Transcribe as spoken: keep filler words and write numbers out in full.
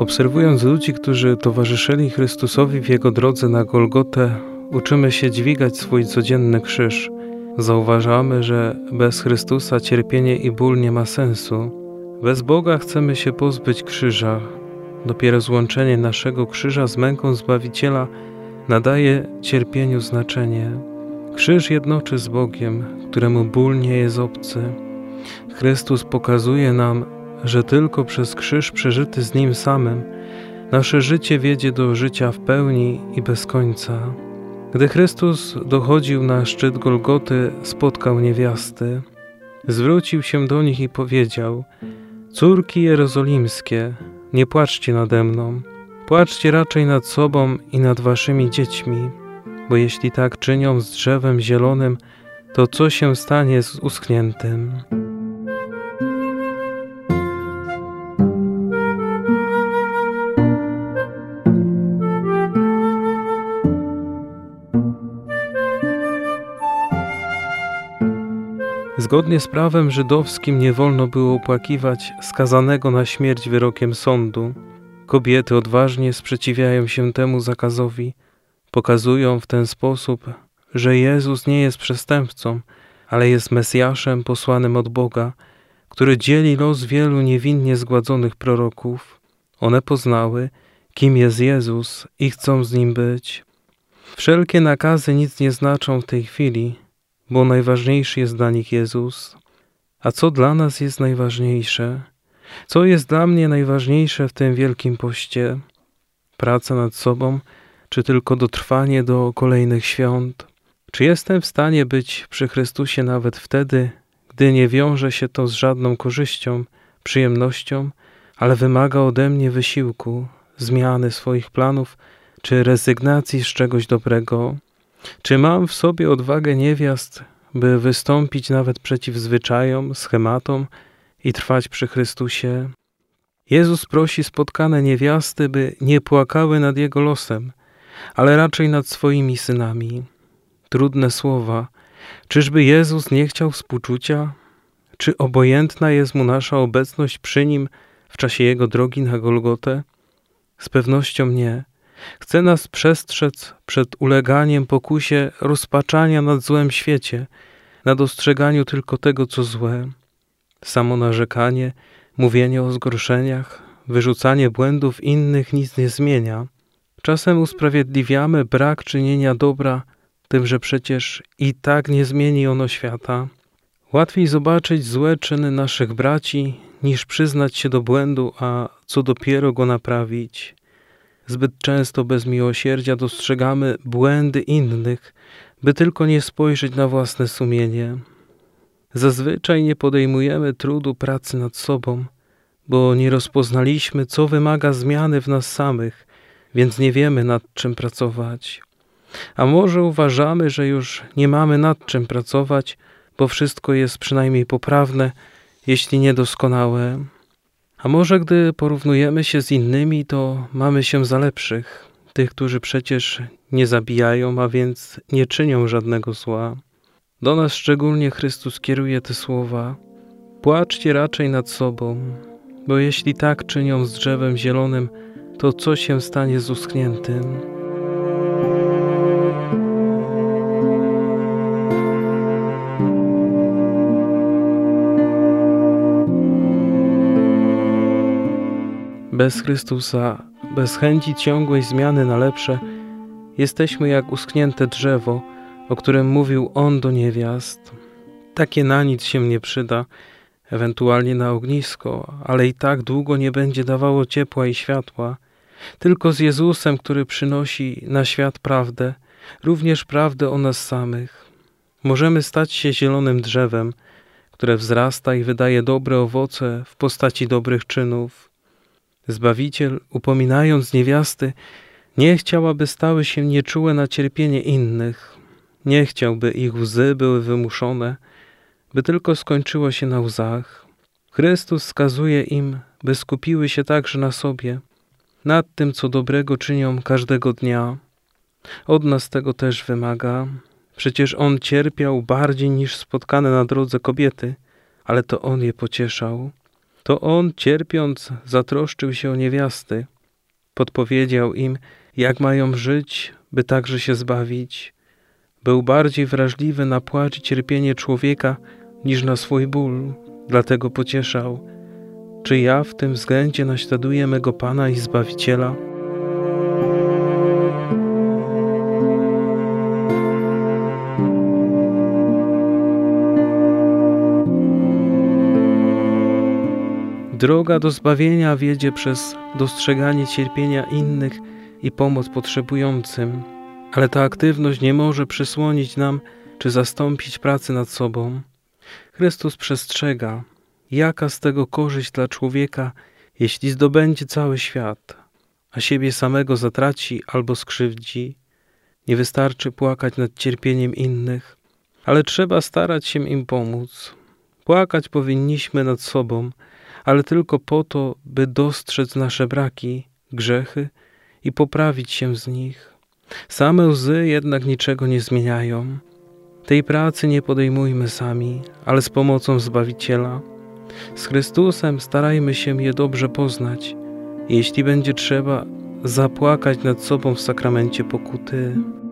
Obserwując ludzi, którzy towarzyszyli Chrystusowi w Jego drodze na Golgotę, uczymy się dźwigać swój codzienny krzyż. Zauważamy, że bez Chrystusa cierpienie i ból nie ma sensu. Bez Boga chcemy się pozbyć krzyża. Dopiero złączenie naszego krzyża z męką Zbawiciela nadaje cierpieniu znaczenie. Krzyż jednoczy z Bogiem, któremu ból nie jest obcy. Chrystus pokazuje nam, że tylko przez krzyż przeżyty z Nim samym nasze życie wiedzie do życia w pełni i bez końca. Gdy Chrystus dochodził na szczyt Golgoty, spotkał niewiasty. Zwrócił się do nich i powiedział: Córki jerozolimskie, nie płaczcie nade mną, płaczcie raczej nad sobą i nad waszymi dziećmi, bo jeśli tak czynią z drzewem zielonym, to co się stanie z uschniętym? Zgodnie z prawem żydowskim nie wolno było opłakiwać skazanego na śmierć wyrokiem sądu. Kobiety odważnie sprzeciwiają się temu zakazowi. Pokazują w ten sposób, że Jezus nie jest przestępcą, ale jest Mesjaszem posłanym od Boga, który dzieli los wielu niewinnie zgładzonych proroków. One poznały, kim jest Jezus i chcą z Nim być. Wszelkie nakazy nic nie znaczą w tej chwili, bo najważniejszy jest dla nich Jezus. A co dla nas jest najważniejsze? Co jest dla mnie najważniejsze w tym Wielkim Poście? Praca nad sobą, czy tylko dotrwanie do kolejnych świąt? Czy jestem w stanie być przy Chrystusie nawet wtedy, gdy nie wiąże się to z żadną korzyścią, przyjemnością, ale wymaga ode mnie wysiłku, zmiany swoich planów, czy rezygnacji z czegoś dobrego? Czy mam w sobie odwagę niewiast, by wystąpić nawet przeciw zwyczajom, schematom i trwać przy Chrystusie? Jezus prosi spotkane niewiasty, by nie płakały nad Jego losem, ale raczej nad swoimi synami. Trudne słowa. Czyżby Jezus nie chciał współczucia? Czy obojętna jest Mu nasza obecność przy Nim w czasie Jego drogi na Golgotę? Z pewnością nie. Chce nas przestrzec przed uleganiem pokusie rozpaczania nad złem świecie, na dostrzeganiu tylko tego, co złe. Samo narzekanie, mówienie o zgorszeniach, wyrzucanie błędów innych nic nie zmienia. Czasem usprawiedliwiamy brak czynienia dobra tym, że przecież i tak nie zmieni ono świata. Łatwiej zobaczyć złe czyny naszych braci, niż przyznać się do błędu, a co dopiero go naprawić. Zbyt często bez miłosierdzia dostrzegamy błędy innych, by tylko nie spojrzeć na własne sumienie. Zazwyczaj nie podejmujemy trudu pracy nad sobą, bo nie rozpoznaliśmy, co wymaga zmiany w nas samych, więc nie wiemy, nad czym pracować. A może uważamy, że już nie mamy nad czym pracować, bo wszystko jest przynajmniej poprawne, jeśli nie doskonałe. A może gdy porównujemy się z innymi, to mamy się za lepszych, tych, którzy przecież nie zabijają, a więc nie czynią żadnego zła. Do nas szczególnie Chrystus kieruje te słowa: płaczcie raczej nad sobą, bo jeśli tak czynią z drzewem zielonym, to co się stanie z uschniętym? Bez Chrystusa, bez chęci ciągłej zmiany na lepsze, jesteśmy jak uschnięte drzewo, o którym mówił On do niewiast. Takie na nic się nie przyda, ewentualnie na ognisko, ale i tak długo nie będzie dawało ciepła i światła. Tylko z Jezusem, który przynosi na świat prawdę, również prawdę o nas samych. Możemy stać się zielonym drzewem, które wzrasta i wydaje dobre owoce w postaci dobrych czynów. Zbawiciel, upominając niewiasty, nie chciał, aby stały się nieczułe na cierpienie innych. Nie chciał, by ich łzy były wymuszone, by tylko skończyło się na łzach. Chrystus wskazuje im, by skupiły się także na sobie, nad tym, co dobrego czynią każdego dnia. Od nas tego też wymaga. Przecież On cierpiał bardziej niż spotkane na drodze kobiety, ale to On je pocieszał. To On, cierpiąc, zatroszczył się o niewiasty, Podpowiedział im, jak mają żyć, by także się zbawić. Był bardziej wrażliwy na płacz i cierpienie człowieka niż na swój ból, dlatego pocieszał: czy ja w tym względzie naśladuję mego Pana i Zbawiciela? Droga do zbawienia wiedzie przez dostrzeganie cierpienia innych i pomoc potrzebującym, ale ta aktywność nie może przysłonić nam czy zastąpić pracy nad sobą. Chrystus przestrzega, jaka z tego korzyść dla człowieka, jeśli zdobędzie cały świat, a siebie samego zatraci albo skrzywdzi. Nie wystarczy płakać nad cierpieniem innych, ale trzeba starać się im pomóc. Płakać powinniśmy nad sobą, ale tylko po to, by dostrzec nasze braki, grzechy i poprawić się z nich. Same łzy jednak niczego nie zmieniają. Tej pracy nie podejmujmy sami, ale z pomocą Zbawiciela. Z Chrystusem starajmy się je dobrze poznać. Jeśli będzie trzeba, zapłakać nad sobą w sakramencie pokuty.